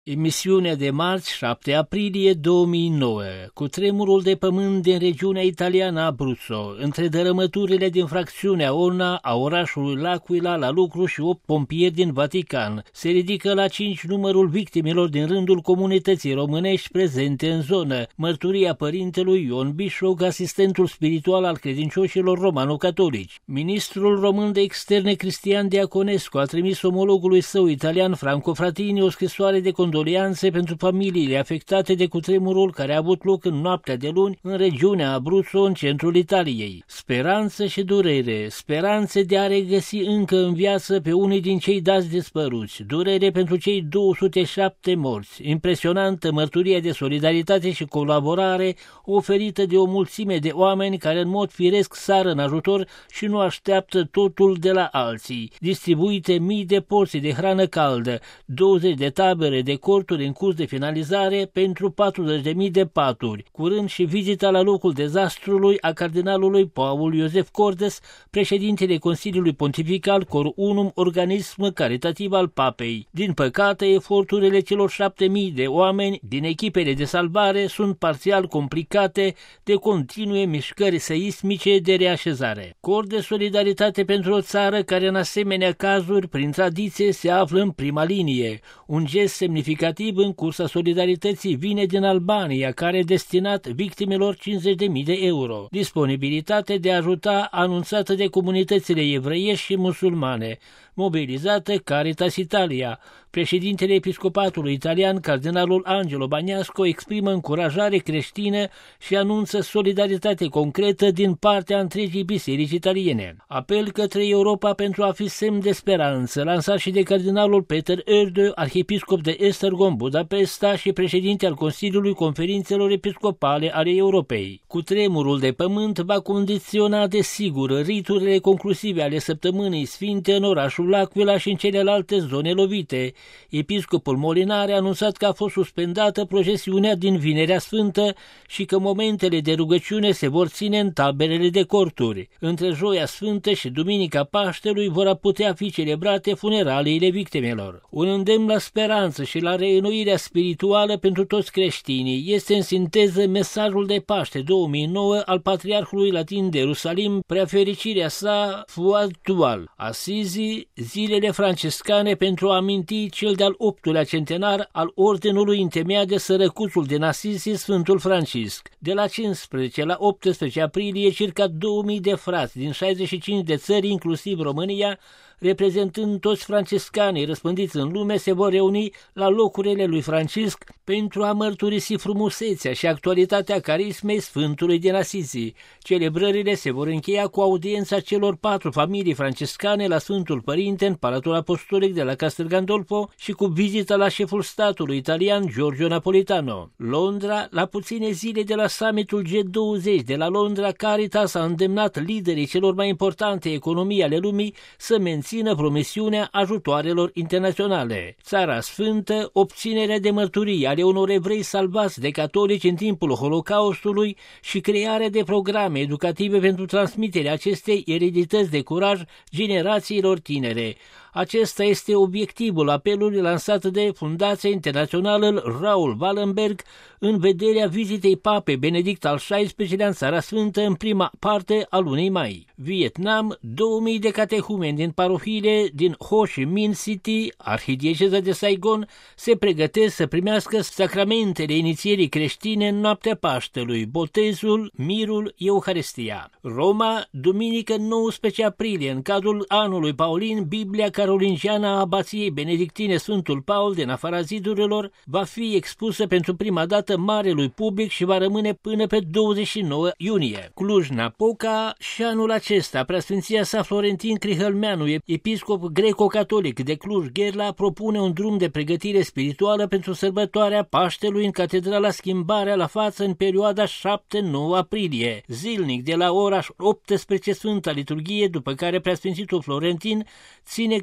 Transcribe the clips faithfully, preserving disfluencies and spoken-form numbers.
Emisiunea de marți, șapte aprilie două mii nouă. Cutremurul de pământ din regiunea italiană Abruzzo, între dărâmăturile din fracțiunea Onna a orașului L'Aquila la lucru și opt pompieri din Vatican, se ridică la cinci numărul victimelor din rândul comunității românești prezente în zonă. Mărturia părintelui Ion Bișoc, asistentul spiritual al credincioșilor romano-catolici. Ministrul român de externe Cristian Diaconescu a trimis omologului său italian Franco Frattini o scrisoare de condoleanțe pentru familiile afectate de cutremurul care a avut loc în noaptea de luni în regiunea Abruzzo, în centrul Italiei. Speranță și durere, speranțe de a regăsi încă în viață pe unii din cei dați dispăruți, durere pentru cei două sute șapte morți, impresionantă mărturie de solidaritate și colaborare oferită de o mulțime de oameni care în mod firesc sară în ajutor și nu așteaptă totul de la alții, distribuite mii de porții de hrană caldă, douăzeci de tabere de corturi în curs de finalizare pentru patruzeci de mii de paturi. Curând și vizita la locul dezastrului a cardinalului Paul Iosef Cordes, președintele Consiliului Pontifical Cor Unum, organism caritativ al Papei. Din păcate, eforturile celor șapte mii de oameni din echipele de salvare sunt parțial complicate de continue mișcări seismice de reașezare. Cor de solidaritate pentru o țară care în asemenea cazuri, prin tradiție, se află în prima linie. Un gest semnificativ în cursa solidarității vine din Albania, care a destinat victimelor cincizeci de mii de euro. Disponibilitate de a ajuta anunțată de comunitățile evreiești și musulmane. Mobilizată Caritas Italia. Președintele Episcopatului italian, cardinalul Angelo Bagnasco, exprimă încurajare creștină și anunță solidaritate concretă din partea întregii biserici italiene. Apel către Europa pentru a fi semn de speranță, lansat și de cardinalul Peter Erdő, arhiepiscop de Esztergom, Budapesta și președinte al Consiliului Conferințelor Episcopale ale Europei. Cutremurul de pământ va condiționa desigur riturile conclusive ale săptămânii sfinte în orașul L'Aquila și în celelalte zone lovite. Episcopul Molinare a anunțat că a fost suspendată procesiunea din Vinerea Sfântă și că momentele de rugăciune se vor ține în taberele de corturi. Între Joia Sfântă și Duminica Paștelui vor putea fi celebrate funeraliile victimelor. Un îndemn la speranță și la reînnoirea spirituală pentru toți creștinii este în sinteză mesajul de Paște două mii nouă al Patriarhului Latin de Ierusalim, preafericirea sa Fuad Tual. Asizi, zilele franciscane pentru a aminti cel de-al optulea centenar al Ordinului întemeiat de sărăcuțul din Asisi, Sfântul Francisc. De la cincisprezece la optsprezece aprilie, circa două mii de frați din șaizeci și cinci de țări, inclusiv România, reprezentând toți franciscanii răspândiți în lume, se vor reuni la locurile lui Francisc pentru a mărturisi frumusețea și actualitatea carismei Sfântului din Asisi. Celebrările se vor încheia cu audiența celor patru familii franciscane la Sfântul Părinte în Palatul Apostolic de la Castel Gandolfo și cu vizita la șeful statului italian Giorgio Napolitano. Londra, la puține zile de la summitul G douăzeci de la Londra, Caritas a îndemnat liderii celor mai importante economii ale lumii să mențină țină promisiunea ajutoarelor internaționale. Țara Sfântă, obținerea de mărturii ale unor evrei salvați de catolici în timpul Holocaustului și crearea de programe educative pentru transmiterea acestei eredități de curaj generațiilor tinere. Acesta este obiectivul apelului lansat de Fundația Internațională Raoul Wallenberg în vederea vizitei Papei Benedict al șaisprezecelea în Țara Sfântă în prima parte a lunii mai. Vietnam, două mii de catehumeni din parohiile din Ho Chi Minh City, arhidieceza de Saigon, se pregătesc să primească sacramentele inițierii creștine în noaptea Paștelui, botezul, mirul, Euharistia. Roma, duminică nouăsprezece aprilie, în cadrul anului Paulin, Biblia carolingiană a abației benedictine Sfântul Paul din afara zidurilor va fi expusă pentru prima dată marelui public și va rămâne până pe douăzeci și nouă iunie. Cluj-Napoca și anul acesta, Preasfinția sa Florentin Crihălmeanu, episcop greco-catolic de Cluj-Gherla, propune un drum de pregătire spirituală pentru sărbătoarea Paștelui în Catedrala Schimbarea la Față în perioada șapte nouă aprilie. Zilnic de la ora optsprezece Sfânta Liturghie, după care Preasfințitul Florentin ține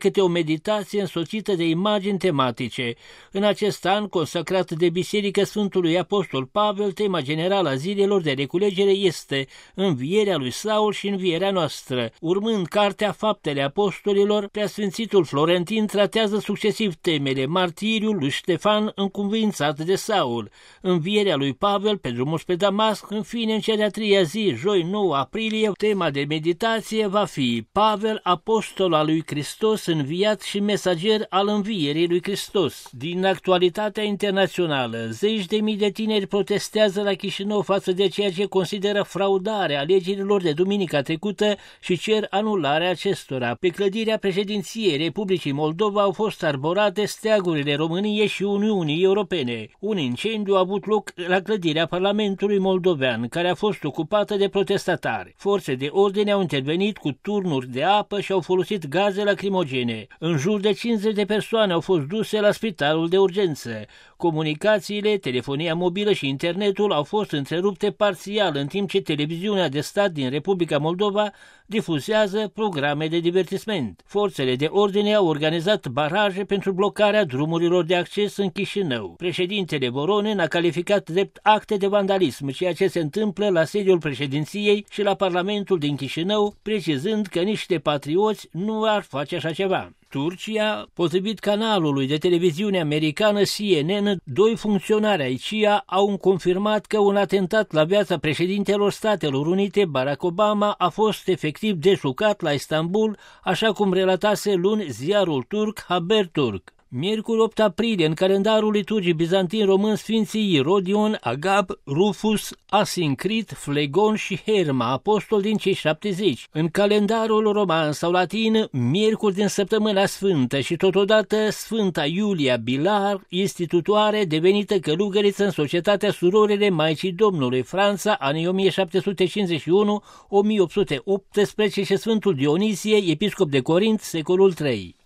câte o meditație însoțită de imagini tematice. În acest an, consacrat de Biserica Sfântului Apostol Pavel, tema generală a zilelor de reculegere este învierea lui Saul și învierea noastră. Urmând cartea Faptele Apostolilor, preasfințitul Florentin tratează succesiv temele: martiriul lui Ștefan încuviințat de Saul, învierea lui Pavel pe drumul spre Damasc. În fine, în cea de-a treia zi, joi nouă aprilie, tema de meditație va fi Pavel, apostol al lui Hristos, înviat și mesager al învierii lui Hristos. Din actualitatea internațională, zeci de mii de tineri protestează la Chișinău față de ceea ce consideră fraudare alegerilor de duminica trecută și cer anularea acestora. Pe clădirea președinției Republicii Moldova au fost arborate steagurile României și Uniunii Europene. Un incendiu a avut loc la clădirea Parlamentului moldovean, care a fost ocupată de protestatari. Forțe de ordine au intervenit cu turnuri de apă și au folosit gaze lacrimogene. În jur de cincizeci de persoane au fost duse la spitalul de urgență. Comunicațiile, telefonia mobilă și internetul au fost întrerupte parțial, în timp ce televiziunea de stat din Republica Moldova difuzează programe de divertisment. Forțele de ordine au organizat baraje pentru blocarea drumurilor de acces în Chișinău. Președintele Voronin a calificat drept acte de vandalism ceea ce se întâmplă la sediul președinției și la Parlamentul din Chișinău, precizând că niște patrioți nu ar face așa ceva. Turcia, potrivit canalului de televiziune americană C N N, doi funcționari ai C I A au confirmat că un atentat la viața președintelor Statelor Unite, Barack Obama, a fost efectiv deșucat la Istanbul, așa cum relatase luni ziarul turc Haberturk. Miercuri opt aprilie, în calendarul liturgic bizantin român, sfinții Irodion, Agab, Rufus, Asincrit, Flegon și Herma, apostol din cei șaptezeci. În calendarul roman sau latin, miercuri din săptămâna sfântă și totodată Sfânta Iulia Bilar, institutoare, devenită călugăriță în Societatea Surorile Maicii Domnului, Franța, anii o mie șapte sute cincizeci și unu - o mie opt sute optsprezece, și Sfântul Dionisie, episcop de Corint, secolul trei.